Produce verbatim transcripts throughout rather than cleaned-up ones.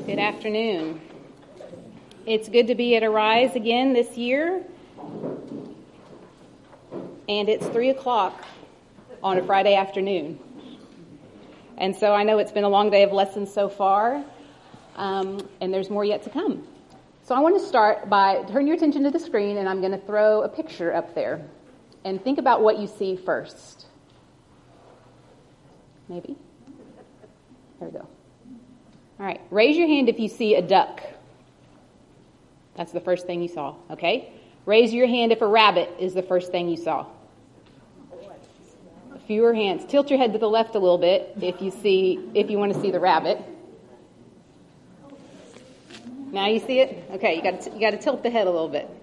Good afternoon. It's good to be at Arise again this year. And it's three o'clock on a Friday afternoon. And so I know it's been a long day of lessons so far, um, and there's more yet to come. So I want to start by turn your attention to the screen, and I'm going to throw a picture up there. And think about what you see first. Maybe? There we go. All right, raise your hand if you see a duck. That's the first thing you saw, okay? Raise your hand if a rabbit is the first thing you saw. Fewer hands. Tilt your head to the left a little bit if you see, if you want to see the rabbit. Now you see it? Okay, you got to, you got to tilt the head a little bit.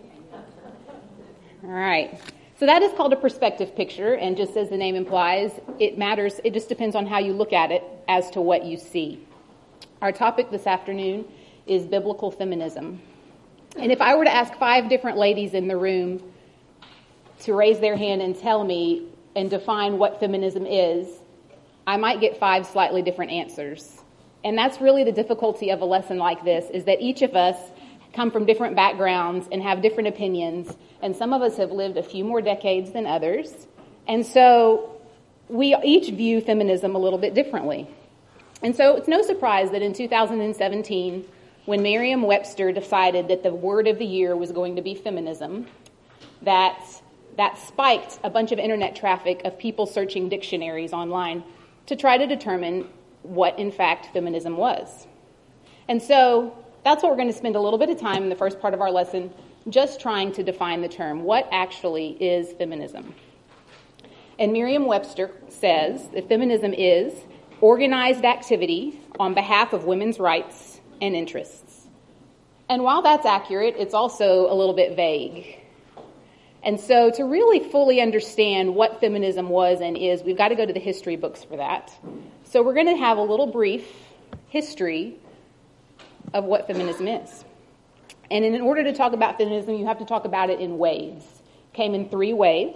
All right. So that is called a perspective picture, and just as the name implies, it matters. It just depends on how you look at it as to what you see. Our topic this afternoon is biblical feminism. And if I were to ask five different ladies in the room to raise their hand and tell me and define what feminism is, I might get five slightly different answers. And that's really the difficulty of a lesson like this, is that each of us come from different backgrounds and have different opinions, and some of us have lived a few more decades than others. And so we each view feminism a little bit differently. And so it's no surprise that in two thousand seventeen, when Merriam-Webster decided that the word of the year was going to be feminism, that that spiked a bunch of internet traffic of people searching dictionaries online to try to determine what, in fact, feminism was. And so that's what we're going to spend a little bit of time in the first part of our lesson just trying to define the term. What actually is feminism? And Merriam-Webster says that feminism is organized activity on behalf of women's rights and interests. And while that's accurate, it's also a little bit vague. And so to really fully understand what feminism was and is, we've got to go to the history books for that. So we're going to have a little brief history of what feminism is. And in order to talk about feminism, you have to talk about it in waves. It came in three waves.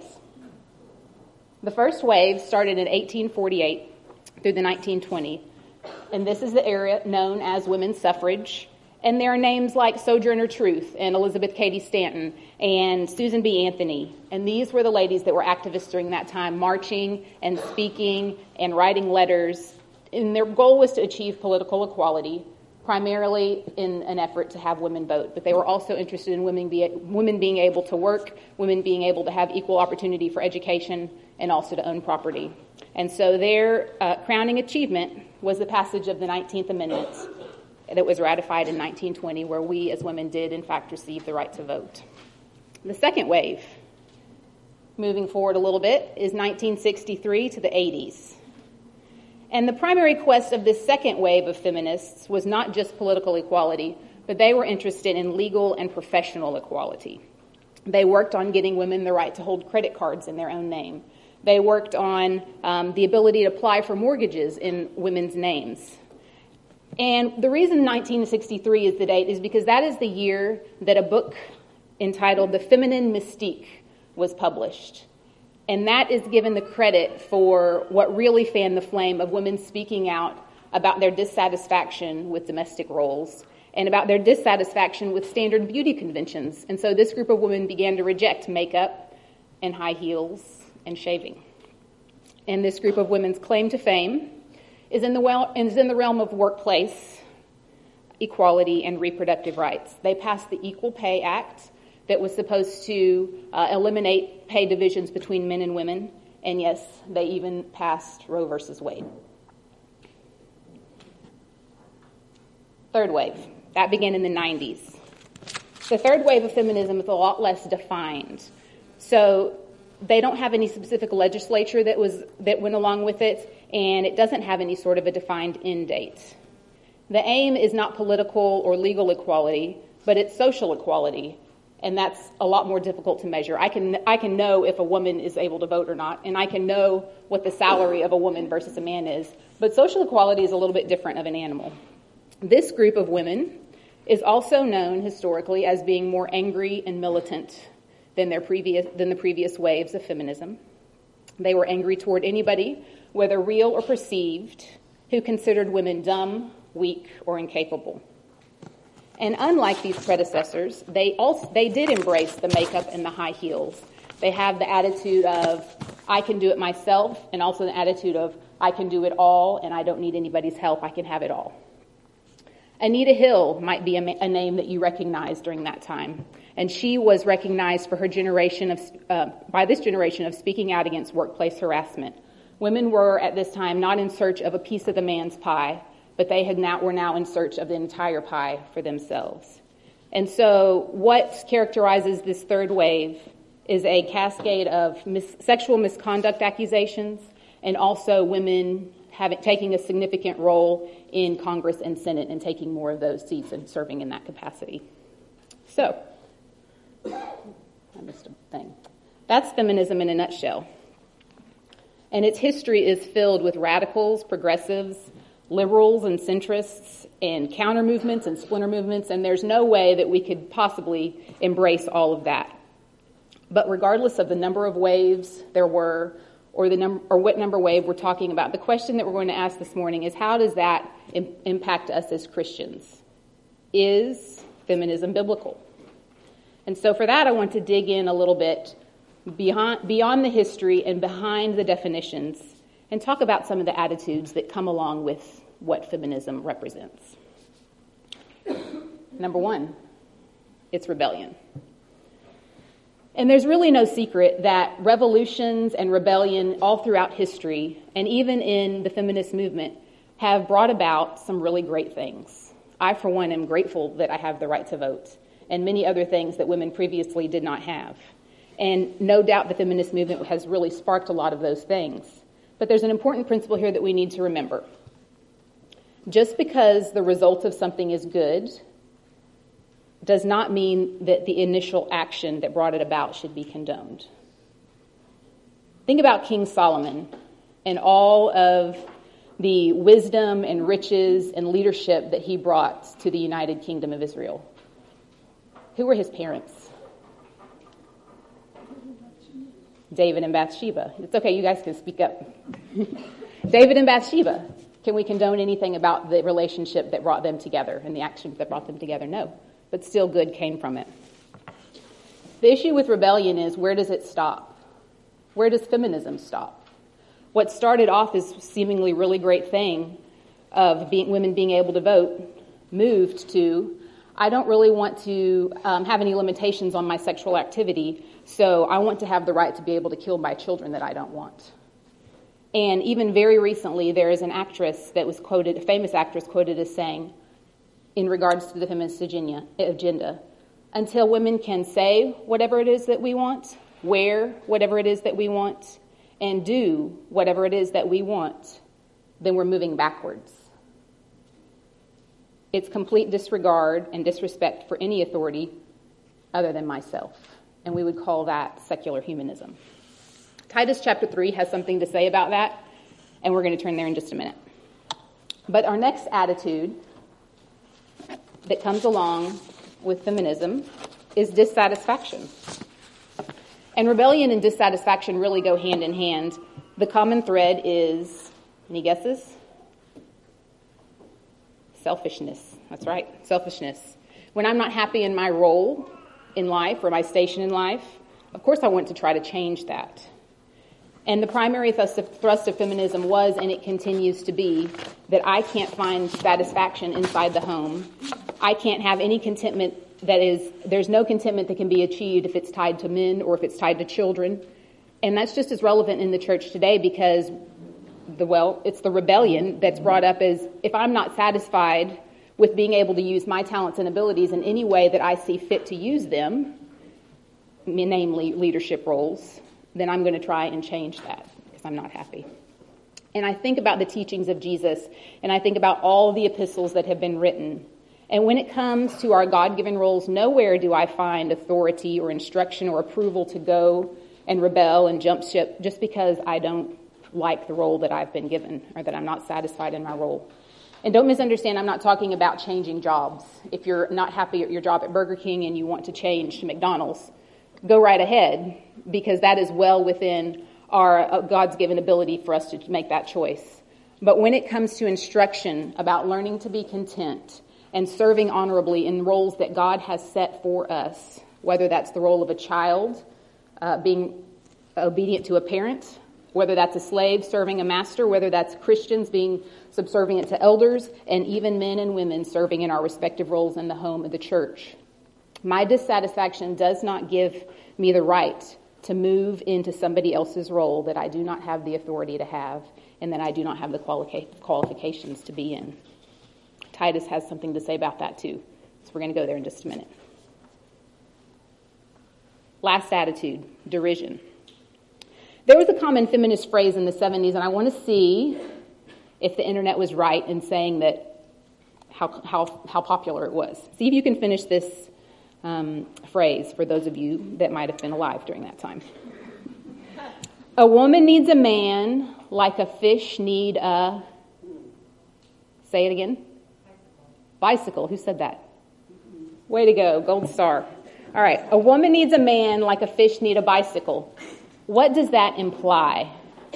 The first wave started in eighteen forty-eight through the nineteen twenties. And this is the era known as women's suffrage. And there are names like Sojourner Truth and Elizabeth Cady Stanton and Susan B. Anthony. And these were the ladies that were activists during that time, marching and speaking and writing letters. And their goal was to achieve political equality, primarily in an effort to have women vote. But they were also interested in women, be, women being able to work, women being able to have equal opportunity for education, and also to own property. And so their uh, crowning achievement was the passage of the nineteenth Amendment that was ratified in nineteen twenty, where we as women did, in fact, receive the right to vote. The second wave, moving forward a little bit, is nineteen sixty-three to the eighties. And the primary quest of this second wave of feminists was not just political equality, but they were interested in legal and professional equality. They worked on getting women the right to hold credit cards in their own name. They worked on um, the ability to apply for mortgages in women's names. And the reason nineteen sixty-three is the date is because that is the year that a book entitled The Feminine Mystique was published. And that is given the credit for what really fanned the flame of women speaking out about their dissatisfaction with domestic roles and about their dissatisfaction with standard beauty conventions. And so this group of women began to reject makeup and high heels and shaving. And this group of women's claim to fame is in the well, is in the realm of workplace equality and reproductive rights. They passed the Equal Pay Act that was supposed to uh, eliminate pay divisions between men and women. And yes, they even passed Roe versus Wade. Third wave. That began in the nineties. The third wave of feminism is a lot less defined. So they don't have any specific legislature that was that went along with it, and it doesn't have any sort of a defined end date. The aim is not political or legal equality, but it's social equality, and that's a lot more difficult to measure. I can I can know if a woman is able to vote or not, and I can know what the salary of a woman versus a man is, but social equality is a little bit different of an animal. This group of women is also known historically as being more angry and militant than their previous than the previous waves of feminism. They were angry toward anybody, whether real or perceived, who considered women dumb, weak, or incapable. And unlike these predecessors, they also they did embrace the makeup and the high heels. They have the attitude of, I can do it myself, and also the attitude of, I can do it all, and I don't need anybody's help. I can have it all. Anita Hill might be a, a name that you recognize during that time. And she was recognized for her generation of, uh, by this generation of speaking out against workplace harassment. Women were at this time not in search of a piece of the man's pie, but they had now were now in search of the entire pie for themselves. And so what characterizes this third wave is a cascade of mis- sexual misconduct accusations and also women having taking a significant role in Congress and Senate and taking more of those seats and serving in that capacity. So, I missed a thing. That's feminism in a nutshell. And its history is filled with radicals, progressives, liberals and centrists, and counter movements and splinter movements, and there's no way that we could possibly embrace all of that. But regardless of the number of waves there were, or the number, or what number wave we're talking about, the question that we're going to ask this morning is, how does that im- impact us as Christians? Is feminism biblical? And so for that, I want to dig in a little bit beyond, beyond the history and behind the definitions and talk about some of the attitudes that come along with what feminism represents. Number one, it's rebellion. And there's really no secret that revolutions and rebellion all throughout history, and even in the feminist movement, have brought about some really great things. I, for one, am grateful that I have the right to vote, and many other things that women previously did not have. And no doubt the feminist movement has really sparked a lot of those things. But there's an important principle here that we need to remember. Just because the result of something is good does not mean that the initial action that brought it about should be condoned. Think about King Solomon and all of the wisdom and riches and leadership that he brought to the United Kingdom of Israel. Who were his parents? David and Bathsheba. It's okay, you guys can speak up. David and Bathsheba. Can we condone anything about the relationship that brought them together and the actions that brought them together? No. But still good came from it. The issue with rebellion is, where does it stop? Where does feminism stop? What started off as seemingly really great thing of being, women being able to vote moved to, I don't really want to um, have any limitations on my sexual activity, so I want to have the right to be able to kill my children that I don't want. And even very recently, there is an actress that was quoted, a famous actress quoted as saying, in regards to the feminist agenda, until women can say whatever it is that we want, wear whatever it is that we want, and do whatever it is that we want, then we're moving backwards. It's complete disregard and disrespect for any authority other than myself. And we would call that secular humanism. Titus chapter three has something to say about that, and we're going to turn there in just a minute. But our next attitude that comes along with feminism is dissatisfaction. And rebellion and dissatisfaction really go hand in hand. The common thread is, any guesses? Selfishness. That's right, selfishness. When I'm not happy in my role in life or my station in life, of course I want to try to change that. And the primary thrust of, thrust of feminism was, and it continues to be, that I can't find satisfaction inside the home. I can't have any contentment that is, there's no contentment that can be achieved if it's tied to men or if it's tied to children. And that's just as relevant in the church today because, the well, it's the rebellion that's brought up as, if I'm not satisfied with being able to use my talents and abilities in any way that I see fit to use them, namely leadership roles, then I'm going to try and change that because I'm not happy. And I think about the teachings of Jesus, and I think about all the epistles that have been written. And when it comes to our God-given roles, nowhere do I find authority or instruction or approval to go and rebel and jump ship just because I don't like the role that I've been given or that I'm not satisfied in my role. And don't misunderstand, I'm not talking about changing jobs. If you're not happy at your job at Burger King and you want to change to McDonald's, go right ahead, because that is well within our uh, God's given ability for us to make that choice. But when it comes to instruction about learning to be content and serving honorably in roles that God has set for us, whether that's the role of a child, uh, being obedient to a parent, whether that's a slave serving a master, whether that's Christians being subservient to elders, and even men and women serving in our respective roles in the home of the church. My dissatisfaction does not give me the right to move into somebody else's role that I do not have the authority to have and that I do not have the quali- qualifications to be in. Titus has something to say about that too, so we're going to go there in just a minute. Last attitude, derision. There was a common feminist phrase in the seventies, and I want to see if the internet was right in saying that how how how popular it was. See if you can finish this um, phrase for those of you that might have been alive during that time. A woman needs a man like a fish need a... Say it again. Bicycle. Who said that? Way to go. Gold star. All right. A woman needs a man like a fish need a bicycle. What does that imply?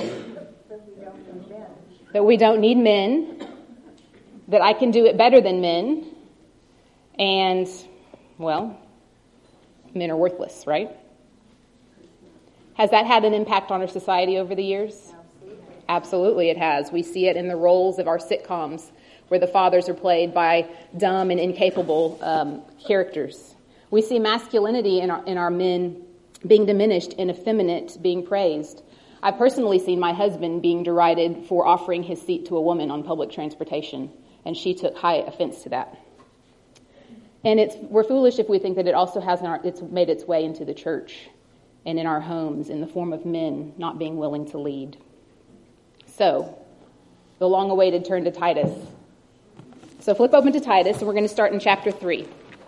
That we don't need men, that I can do it better than men, and, well, men are worthless, right? Has that had an impact on our society over the years? Absolutely. Absolutely it has. We see it in the roles of our sitcoms, where the fathers are played by dumb and incapable um, characters. We see masculinity in our, in our men being diminished and effeminate being praised. I've personally seen my husband being derided for offering his seat to a woman on public transportation, and she took high offense to that. And it's we're foolish if we think that it also has our, it's made its way into the church and in our homes in the form of men not being willing to lead. So, the long-awaited turn to Titus. So flip open to Titus, and we're going to start in chapter three.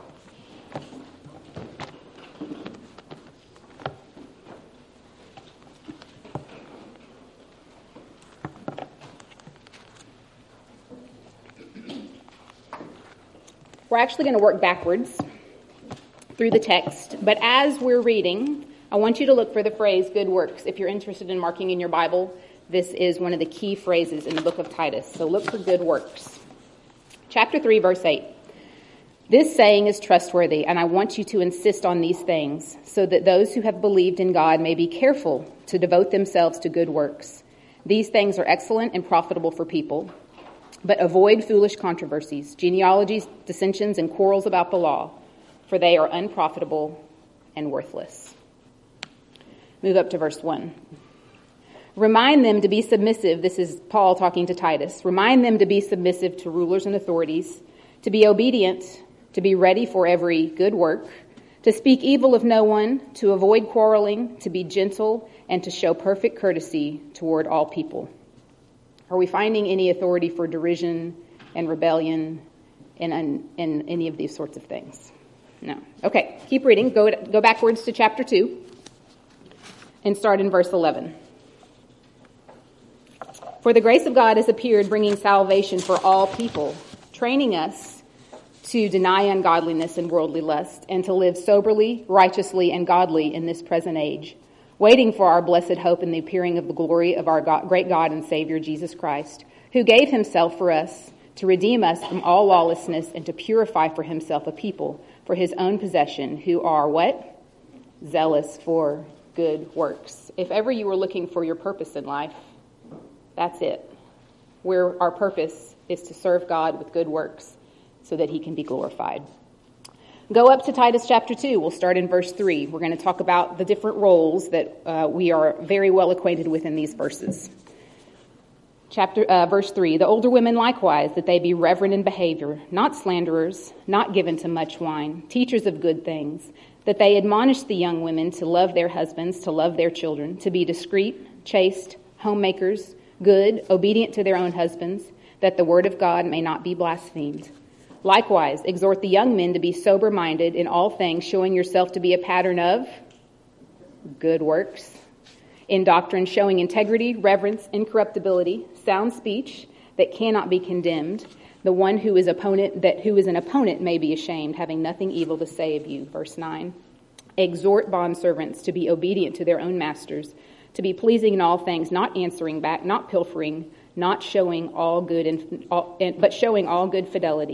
We're actually going to work backwards through the text, but as we're reading, I want you to look for the phrase good works. If you're interested in marking in your Bible, this is one of the key phrases in the book of Titus. So look for good works. Chapter three, verse eight. This saying is trustworthy, and I want you to insist on these things, so that those who have believed in God may be careful to devote themselves to good works. These things are excellent and profitable for people. But avoid foolish controversies, genealogies, dissensions, and quarrels about the law, for they are unprofitable and worthless. Move up to verse one. Remind them to be submissive. This is Paul talking to Titus. Remind them to be submissive to rulers and authorities, to be obedient, to be ready for every good work, to speak evil of no one, to avoid quarreling, to be gentle, and to show perfect courtesy toward all people. Are we finding any authority for derision and rebellion and, and, and any of these sorts of things? No. Okay, keep reading. Go, go backwards to chapter two and start in verse eleven. For the grace of God has appeared, bringing salvation for all people, training us to deny ungodliness and worldly lust, and to live soberly, righteously, and godly in this present age, waiting for our blessed hope in the appearing of the glory of our God, great God and Savior, Jesus Christ, who gave himself for us to redeem us from all lawlessness and to purify for himself a people for his own possession, who are what? Zealous for good works. If ever you were looking for your purpose in life, that's it. Where our purpose is to serve God with good works so that he can be glorified. Go up to Titus chapter two. We'll start in verse three. We're going to talk about the different roles that uh, we are very well acquainted with in these verses. Chapter uh, verse three. The older women likewise, that they be reverent in behavior, not slanderers, not given to much wine, teachers of good things, that they admonish the young women to love their husbands, to love their children, to be discreet, chaste, homemakers, good, obedient to their own husbands, that the word of God may not be blasphemed. Likewise, exhort the young men to be sober-minded in all things, showing yourself to be a pattern of good works. In doctrine, showing integrity, reverence, incorruptibility, sound speech that cannot be condemned. The one who is opponent that who is an opponent may be ashamed, having nothing evil to say of you. Verse nine. Exhort bondservants to be obedient to their own masters, to be pleasing in all things, not answering back, not pilfering, not showing all good, and, all, and, but showing all good fidelity.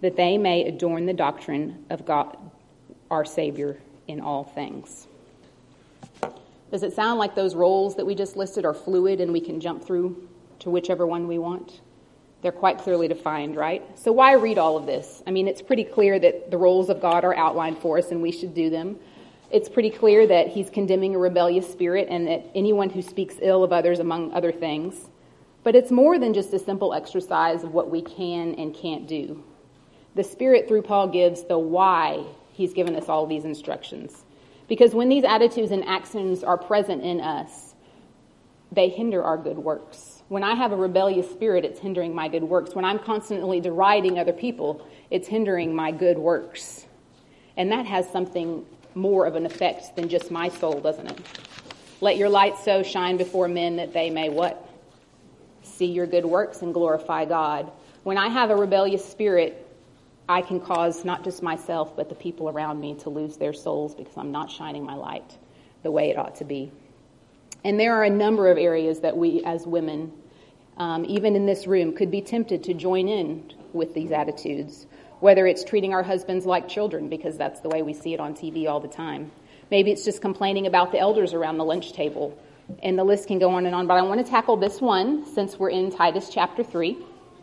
that they may adorn the doctrine of God, our Savior, in all things. Does it sound like those roles that we just listed are fluid and we can jump through to whichever one we want? They're quite clearly defined, right? So why read all of this? I mean, it's pretty clear that the roles of God are outlined for us and we should do them. It's pretty clear that he's condemning a rebellious spirit and that anyone who speaks ill of others, among other things. But it's more than just a simple exercise of what we can and can't do. The Spirit, through Paul, gives the why he's given us all these instructions. Because when these attitudes and actions are present in us, they hinder our good works. When I have a rebellious spirit, it's hindering my good works. When I'm constantly deriding other people, it's hindering my good works. And that has something more of an effect than just my soul, doesn't it? Let your light so shine before men that they may what? See your good works and glorify God. When I have a rebellious spirit, I can cause not just myself, but the people around me to lose their souls because I'm not shining my light the way it ought to be. And there are a number of areas that we as women, um, even in this room, could be tempted to join in with these attitudes, whether it's treating our husbands like children, because that's the way we see it on T V all the time. Maybe it's just complaining about the elders around the lunch table, and the list can go on and on. But I want to tackle this one since we're in Titus chapter three.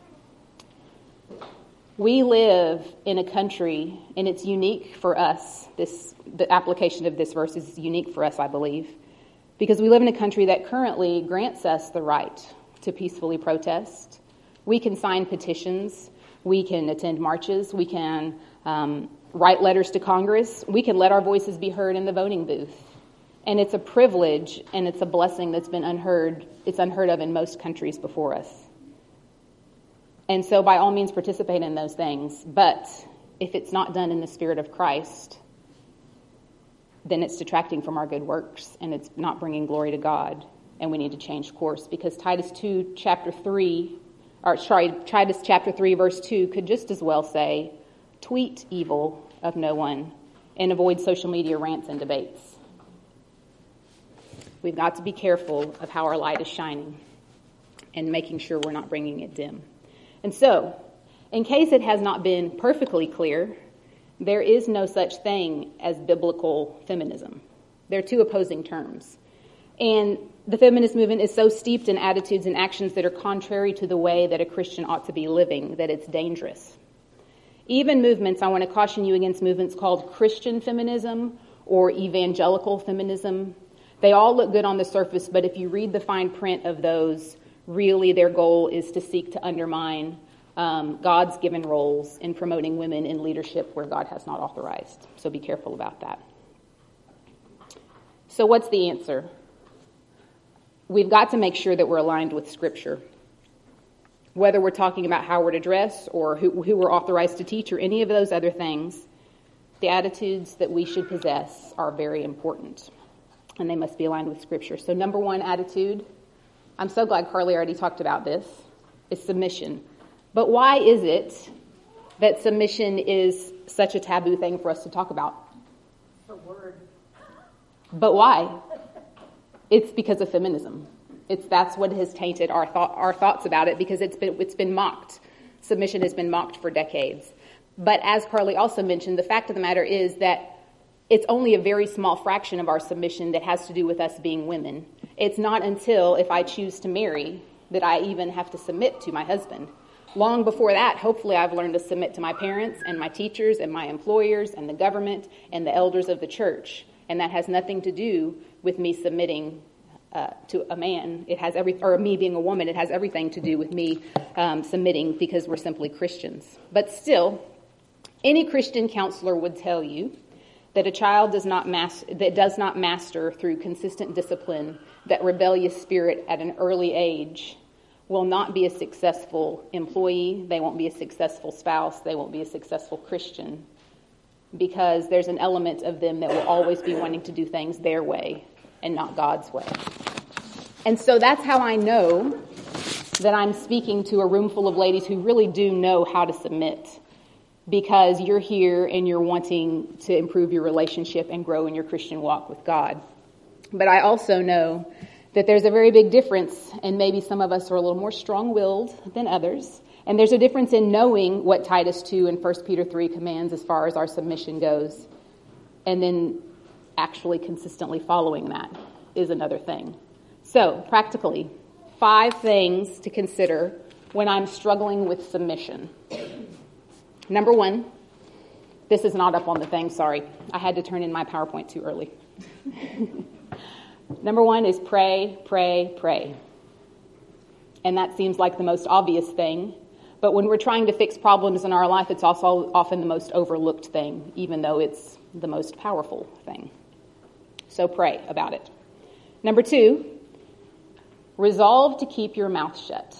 We live in a country, and it's unique for us. This the application of this verse is unique for us, I believe, because we live in a country that currently grants us the right to peacefully protest. We can sign petitions. We can attend marches. We can um, write letters to Congress. We can let our voices be heard in the voting booth. And it's a privilege and it's a blessing that's been unheard. It's unheard of in most countries before us. And so by all means participate in those things. But if it's not done in the Spirit of Christ, then it's detracting from our good works and it's not bringing glory to God. And we need to change course, because Titus two, chapter three, or sorry, Titus chapter three, verse two could just as well say, tweet evil of no one and avoid social media rants and debates. We've got to be careful of how our light is shining and making sure we're not bringing it dim. And so, in case it has not been perfectly clear, there is no such thing as biblical feminism. They're two opposing terms. And the feminist movement is so steeped in attitudes and actions that are contrary to the way that a Christian ought to be living that it's dangerous. Even movements, I want to caution you against movements called Christian feminism or evangelical feminism. They all look good on the surface, but if you read the fine print of those, really their goal is to seek to undermine um, God's given roles in promoting women in leadership where God has not authorized. So be careful about that. So what's the answer? We've got to make sure that we're aligned with Scripture. Whether we're talking about how we're to dress or who, who we're authorized to teach or any of those other things, the attitudes that we should possess are very important. And they must be aligned with Scripture. So number one attitude, I'm so glad Carly already talked about this, is submission. But why is it that submission is such a taboo thing for us to talk about? The word. But why? It's because of feminism. It's that's what has tainted our thought, our thoughts about it, because it's been it's been mocked. Submission has been mocked for decades. But as Carly also mentioned, the fact of the matter is that it's only a very small fraction of our submission that has to do with us being women. It's not until if I choose to marry that I even have to submit to my husband. Long before that, hopefully I've learned to submit to my parents and my teachers and my employers and the government and the elders of the church. And that has nothing to do with me submitting uh, to a man. It has every, or me being a woman. It has everything to do with me um, submitting because we're simply Christians. But still, any Christian counselor would tell you that a child does not mas- that does not master through consistent discipline that rebellious spirit at an early age will not be a successful employee. They won't be a successful spouse. They won't be a successful Christian, because there's an element of them that will always be wanting to do things their way and not God's way. And so that's how I know that I'm speaking to a room full of ladies who really do know how to submit, because you're here and you're wanting to improve your relationship and grow in your Christian walk with God. But I also know that there's a very big difference, and maybe some of us are a little more strong-willed than others, And there's a difference in knowing what Titus two and First Peter three commands as far as our submission goes, and then actually consistently following that is another thing. So, practically, five things to consider when I'm struggling with submission. Number one, this is not up on the thing, sorry. I had to turn in my PowerPoint too early. Number one is pray, pray, pray. And that seems like the most obvious thing. But when we're trying to fix problems in our life, it's also often the most overlooked thing, even though it's the most powerful thing. So pray about it. Number two, resolve to keep your mouth shut.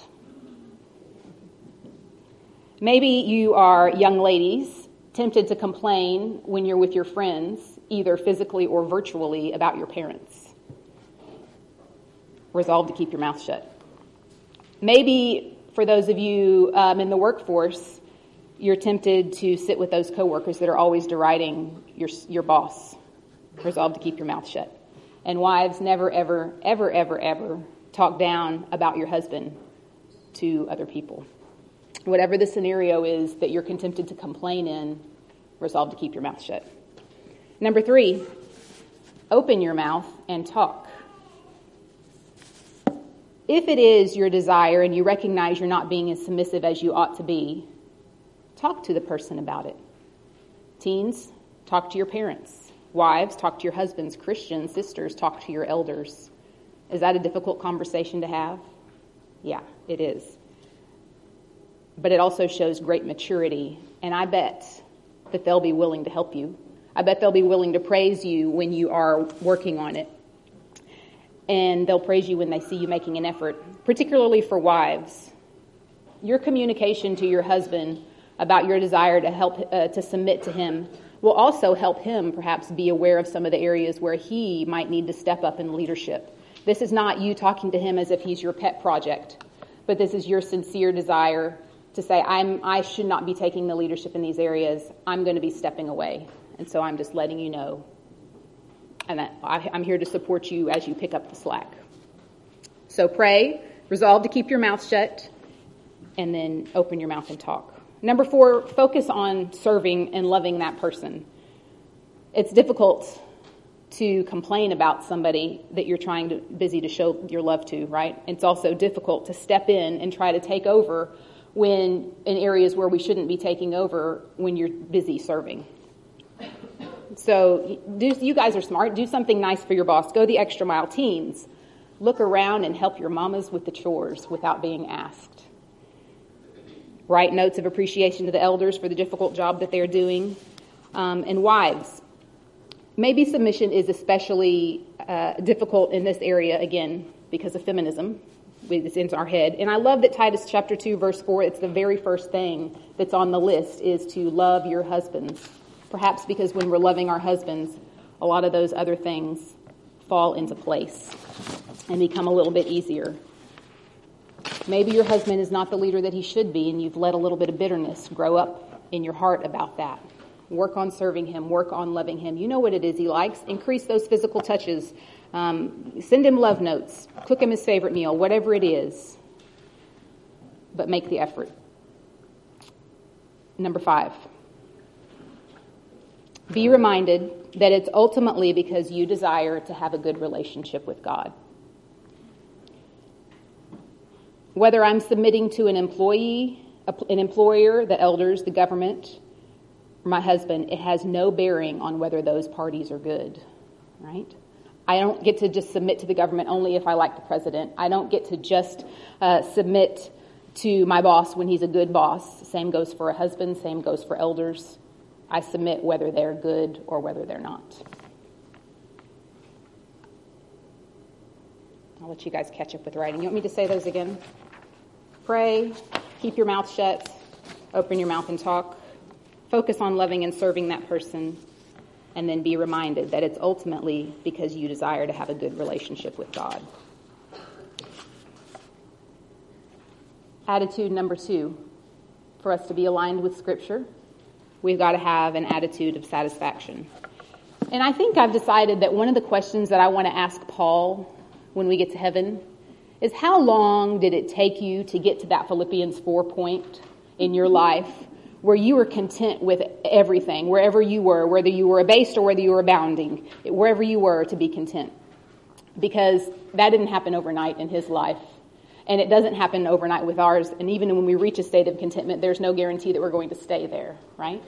Maybe you are young ladies tempted to complain when you're with your friends, either physically or virtually, about your parents. Resolve to keep your mouth shut. Maybe for those of you um, in the workforce, you're tempted to sit with those coworkers that are always deriding your your boss. Resolve to keep your mouth shut. And wives, never, ever, ever, ever, ever talk down about your husband to other people. Whatever the scenario is that you're tempted to complain in, resolve to keep your mouth shut. Number three, open your mouth and talk. If it is your desire and you recognize you're not being as submissive as you ought to be, talk to the person about it. Teens, talk to your parents. Wives, talk to your husbands. Christians, sisters, talk to your elders. Is that a difficult conversation to have? Yeah, it is. But it also shows great maturity, and I bet that they'll be willing to help you. I bet they'll be willing to praise you when you are working on it. And they'll praise you when they see you making an effort, particularly for wives. Your communication to your husband about your desire to help uh, to submit to him will also help him perhaps be aware of some of the areas where he might need to step up in leadership. This is not you talking to him as if he's your pet project, but this is your sincere desire to say, I'm, I should not be taking the leadership in these areas. I'm going to be stepping away. And so I'm just letting you know. And that I, I'm here to support you as you pick up the slack. So pray, resolve to keep your mouth shut, and then open your mouth and talk. Number four, focus on serving and loving that person. It's difficult to complain about somebody that you're trying to busy to show your love to, right? It's also difficult to step in and try to take over when in areas where we shouldn't be taking over when you're busy serving. So do, you guys are smart. Do something nice for your boss. Go the extra mile. Teens, look around and help your mamas with the chores without being asked. Write notes of appreciation to the elders for the difficult job that they're doing. Um, and wives, maybe submission is especially uh, difficult in this area, again, because of feminism. It's in our head. And I love that Titus chapter two, verse four, it's the very first thing that's on the list is to love your husbands. Perhaps because when we're loving our husbands, a lot of those other things fall into place and become a little bit easier. Maybe your husband is not the leader that he should be, and you've let a little bit of bitterness grow up in your heart about that. Work on serving him. Work on loving him. You know what it is he likes. Increase those physical touches. Um, send him love notes. Cook him his favorite meal. Whatever it is. But make the effort. Number five. Be reminded that it's ultimately because you desire to have a good relationship with God. Whether I'm submitting to an employee, an employer, the elders, the government, or my husband, it has no bearing on whether those parties are good, right? I don't get to just submit to the government only if I like the president. I don't get to just uh, submit to my boss when he's a good boss. Same goes for a husband, same goes for elders. I submit whether they're good or whether they're not. I'll let you guys catch up with writing. You want me to say those again? Pray, keep your mouth shut, open your mouth and talk, focus on loving and serving that person, and then be reminded that it's ultimately because you desire to have a good relationship with God. Attitude number two, for us to be aligned with Scripture, we've got to have an attitude of satisfaction. And I think I've decided that one of the questions that I want to ask Paul when we get to heaven is how long did it take you to get to that Philippians four point in your life where you were content with everything, wherever you were, whether you were abased or whether you were abounding, wherever you were, to be content. Because that didn't happen overnight in his life. And it doesn't happen overnight with ours. And even when we reach a state of contentment, there's no guarantee that we're going to stay there, right?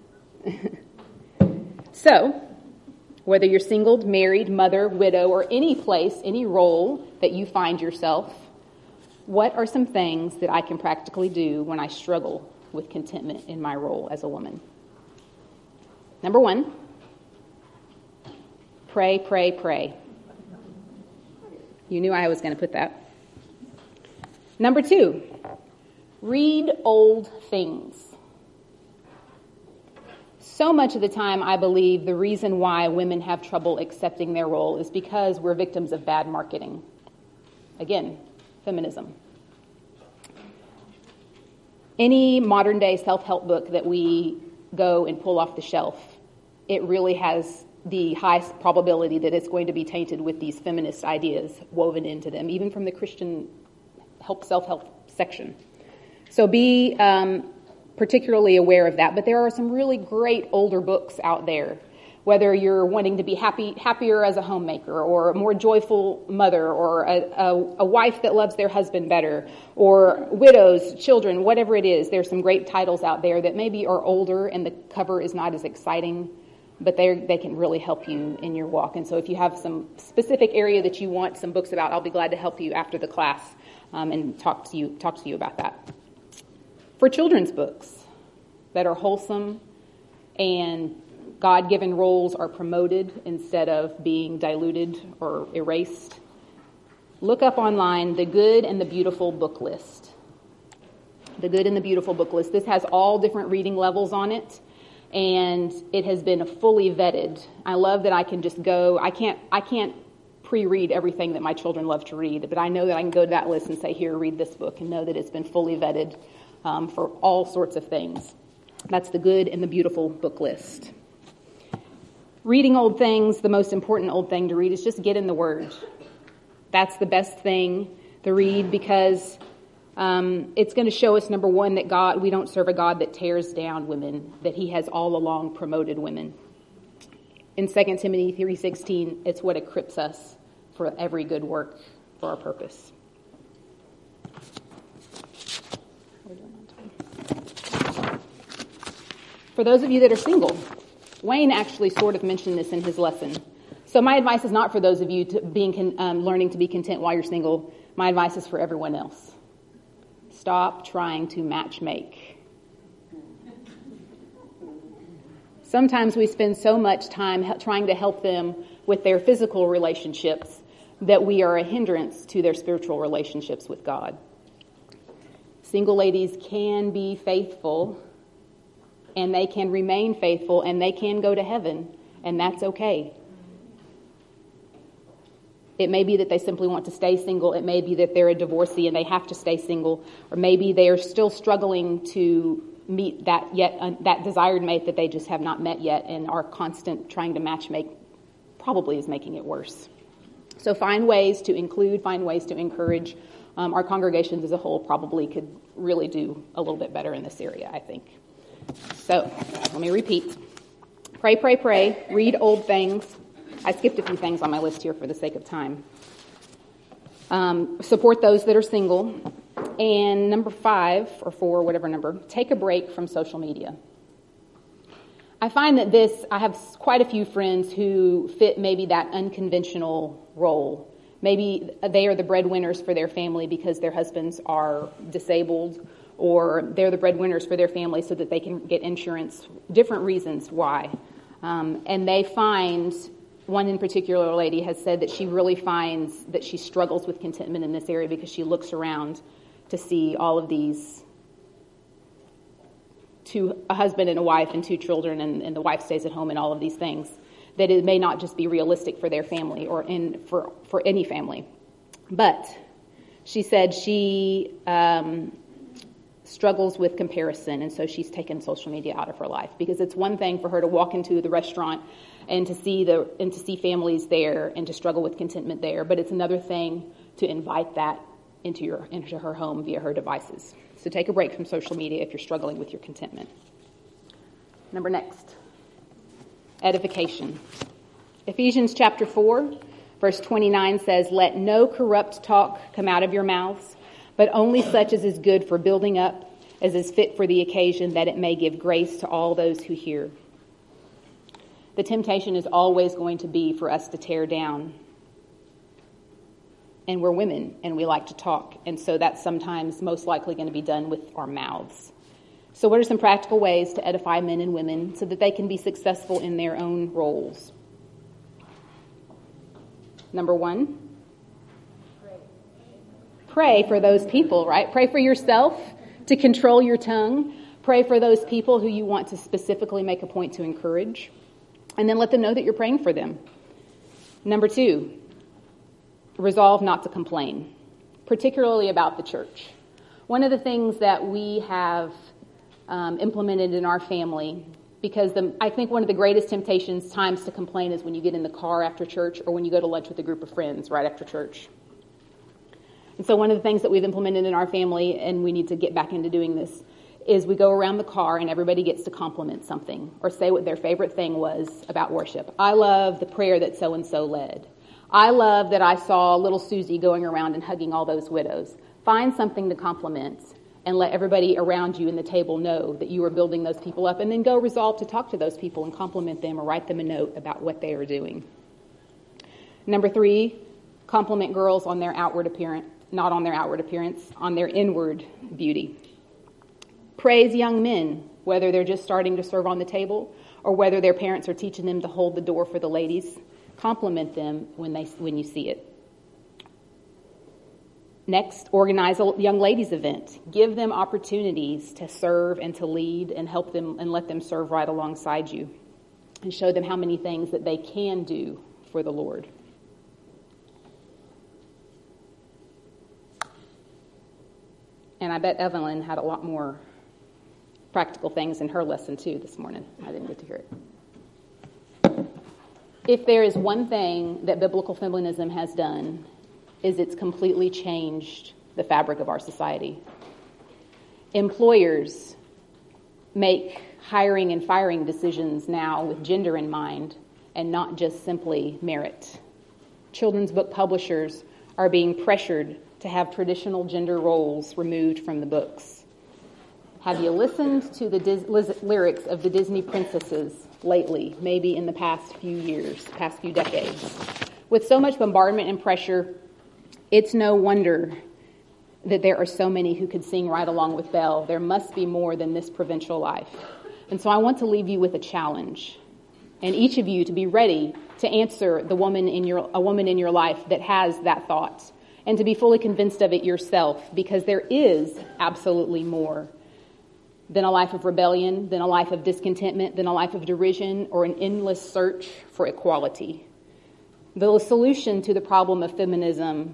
So, whether you're single, married, mother, widow, or any place, any role that you find yourself, what are some things that I can practically do when I struggle with contentment in my role as a woman? Number one, pray, pray, pray. You knew I was going to put that. Number two, read old things. So much of the time, I believe the reason why women have trouble accepting their role is because we're victims of bad marketing. Again, feminism. Any modern day self-help book that we go and pull off the shelf, it really has the highest probability that it's going to be tainted with these feminist ideas woven into them, even from the Christian help self-help section. So be um, particularly aware of that. But there are some really great older books out there, whether you're wanting to be happy, happier as a homemaker, or a more joyful mother, or a, a, a wife that loves their husband better, or widows, children, whatever it is. There's some great titles out there that maybe are older and the cover is not as exciting, but they they can really help you in your walk. And so if you have some specific area that you want some books about, I'll be glad to help you after the class um, and talk to you talk to you about that. For children's books that are wholesome and God-given roles are promoted instead of being diluted or erased, look up online the Good and the Beautiful book list. The Good and the Beautiful book list. This has all different reading levels on it, and it has been fully vetted. I love that I can just go, I can't, I can't pre-read everything that my children love to read, but I know that I can go to that list and say, here, read this book, and know that it's been fully vetted um, for all sorts of things. That's the Good and the Beautiful book list. Reading old things, the most important old thing to read is just get in the Word. That's the best thing to read because um, it's going to show us, number one, that God, we don't serve a God that tears down women, that he has all along promoted women. In Second Timothy three sixteen, it's what equips us for every good work for our purpose. For those of you that are single, Wayne actually sort of mentioned this in his lesson. So my advice is not for those of you to being um, learning to be content while you're single. My advice is for everyone else. Stop trying to match make. Sometimes we spend so much time trying to help them with their physical relationships that we are a hindrance to their spiritual relationships with God. Single ladies can be faithful, and they can remain faithful, and they can go to heaven, and that's okay. It may be that they simply want to stay single. It may be that they're a divorcee and they have to stay single, or maybe they are still struggling to meet that yet uh, that desired mate that they just have not met yet, and are constant trying to match make probably is making it worse. So find ways to include, find ways to encourage. Um, our congregations as a whole probably could really do a little bit better in this area, I think. So, let me repeat. Pray, pray, pray. Read old things. I skipped a few things on my list here for the sake of time. Um, support those that are single. And number five, or four, whatever number, take a break from social media. I find that this, I have quite a few friends who fit maybe that unconventional role. Maybe they are the breadwinners for their family because their husbands are disabled, or they're the breadwinners for their family so that they can get insurance, different reasons why. Um, and they find, one in particular lady has said that she really finds that she struggles with contentment in this area because she looks around to see all of these, two, a husband and a wife and two children, and, and the wife stays at home and all of these things, that it may not just be realistic for their family or in for, for any family. But she said she um, struggles with comparison, and so she's taken social media out of her life, because it's one thing for her to walk into the restaurant and to see the and to see families there and to struggle with contentment there, but it's another thing to invite that into your into her home via her devices. So take a break from social media if you're struggling with your contentment. Number next, edification. Ephesians chapter four, verse twenty-nine says, "Let no corrupt talk come out of your mouths, but only such as is good for building up, as is fit for the occasion, that it may give grace to all those who hear." The temptation is always going to be for us to tear down. And we're women, and we like to talk. And so that's sometimes most likely going to be done with our mouths. So what are some practical ways to edify men and women so that they can be successful in their own roles? Number one, pray. Pray for those people, right? Pray for yourself to control your tongue. Pray for those people who you want to specifically make a point to encourage. And then let them know that you're praying for them. Number two, resolve not to complain, particularly about the church. One of the things that we have um, implemented in our family, because the, I think one of the greatest temptations times to complain is when you get in the car after church or when you go to lunch with a group of friends right after church. And so one of the things that we've implemented in our family, and we need to get back into doing this, is we go around the car and everybody gets to compliment something or say what their favorite thing was about worship. I love the prayer that so-and-so led. I love that I saw little Susie going around and hugging all those widows. Find something to compliment and let everybody around you in the table know that you are building those people up, and then go resolve to talk to those people and compliment them or write them a note about what they are doing. Number three, compliment girls on their outward appearance, not on their outward appearance, on their inward beauty. Praise young men, whether they're just starting to serve on the table or whether their parents are teaching them to hold the door for the ladies. Compliment them when they when you see it. Next, organize a young ladies event. Give them opportunities to serve and to lead and help them and let them serve right alongside you. And show them how many things that they can do for the Lord. And I bet Evelyn had a lot more practical things in her lesson too this morning. I didn't get to hear it. If there is one thing that biblical feminism has done, is it's completely changed the fabric of our society. Employers make hiring and firing decisions now with gender in mind and not just simply merit. Children's book publishers are being pressured to have traditional gender roles removed from the books. Have you listened to the Dis- lyrics of the Disney princesses lately, maybe in the past few years, past few decades? With so much bombardment and pressure, it's no wonder that there are so many who could sing right along with Belle. There must be more than this provincial life. And so I want to leave you with a challenge, and each of you to be ready to answer the woman in your a woman in your life that has that thought, and to be fully convinced of it yourself, because there is absolutely more than a life of rebellion, than a life of discontentment, than a life of derision, or an endless search for equality. The solution to the problem of feminism,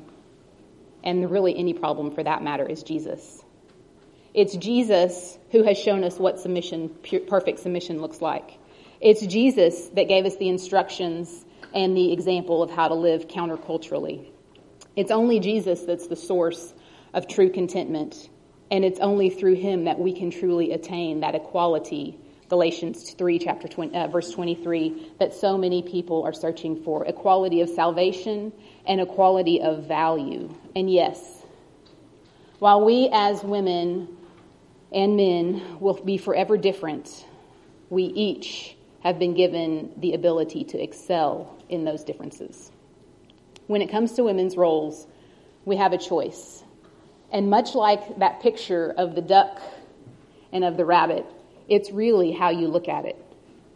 and really any problem for that matter, is Jesus. It's Jesus who has shown us what submission, perfect submission looks like. It's Jesus that gave us the instructions and the example of how to live counterculturally. It's only Jesus that's the source of true contentment. And it's only through him that we can truly attain that equality, Galatians three, chapter twenty, uh, verse twenty-three, that so many people are searching for. Equality of salvation and equality of value. And yes, while we as women and men will be forever different, we each have been given the ability to excel in those differences. When it comes to women's roles, we have a choice. And much like that picture of the duck and of the rabbit, it's really how you look at it.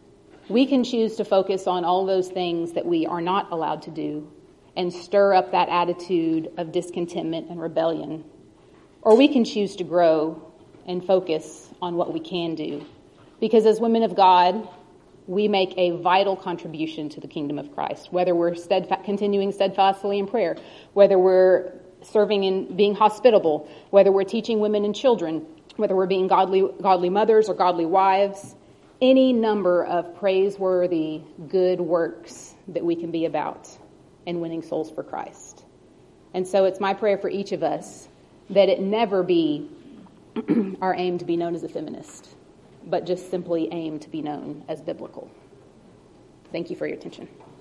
We can choose to focus on all those things that we are not allowed to do and stir up that attitude of discontentment and rebellion. Or we can choose to grow and focus on what we can do. Because as women of God, we make a vital contribution to the kingdom of Christ, whether we're steadfa- continuing steadfastly in prayer, whether we're serving and being hospitable, whether we're teaching women and children, whether we're being godly godly mothers or godly wives, any number of praiseworthy good works that we can be about in winning souls for Christ. And so it's my prayer for each of us that it never be our aim to be known as a feminist, but just simply aim to be known as biblical. Thank you for your attention.